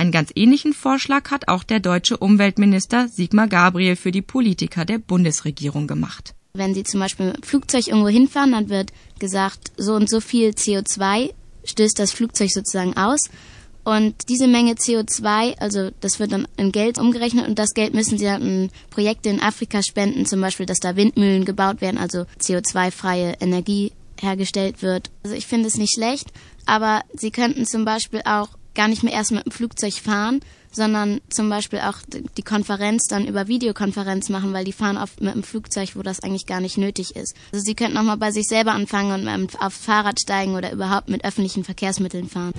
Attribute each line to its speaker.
Speaker 1: Einen ganz ähnlichen Vorschlag hat auch der deutsche Umweltminister Sigmar Gabriel für die Politiker der Bundesregierung gemacht.
Speaker 2: Wenn Sie zum Beispiel mit dem Flugzeug irgendwo hinfahren, dann wird gesagt, so und so viel CO2 stößt das Flugzeug sozusagen aus. Und diese Menge CO2, also das wird dann in Geld umgerechnet und das Geld müssen Sie dann in Projekte in Afrika spenden, zum Beispiel, dass da Windmühlen gebaut werden, also CO2-freie Energie hergestellt wird. Also ich finde es nicht schlecht, aber Sie könnten zum Beispiel auch gar nicht mehr erst mit dem Flugzeug fahren, sondern zum Beispiel auch die Konferenz dann über Videokonferenz machen, weil die fahren oft mit dem Flugzeug, wo das eigentlich gar nicht nötig ist. Also Sie könnten auch mal bei sich selber anfangen und aufs Fahrrad steigen oder überhaupt mit öffentlichen Verkehrsmitteln fahren.